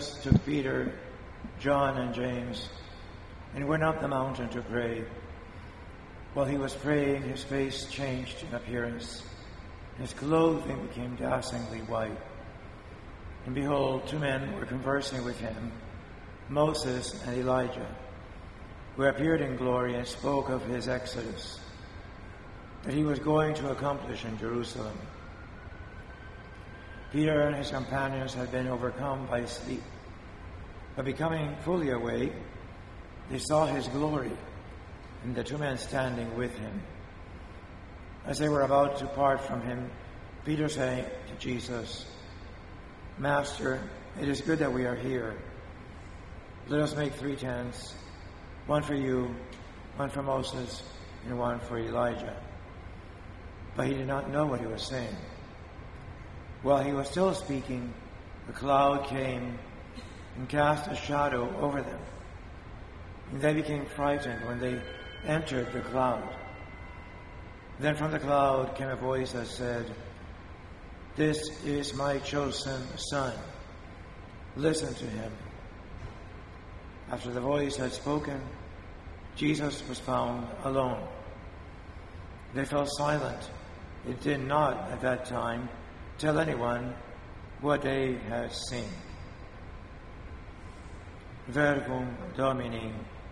Jesus took Peter, John, and James and went up the mountain to pray. While he was praying, his face changed in appearance. His clothing became dazzlingly white. And behold, two men were conversing with him, Moses and Elijah, who appeared in glory and spoke of his exodus, that he was going to accomplish in Jerusalem. Peter and his companions had been overcome by sleep, but becoming fully awake, they saw his glory and the two men standing with him. As they were about to part from him, Peter said to Jesus, "Master, it is good that we are here. Let us make 3 tents, one for you, one for Moses, and one for Elijah." But he did not know what he was saying. While he was still speaking, the cloud came and cast a shadow over them. And they became frightened when they entered the cloud. Then from the cloud came a voice that said, "This is my chosen son. Listen to him." After the voice had spoken, Jesus was found alone. They fell silent. They did not at that time tell anyone what they had seen. Verbum Domini.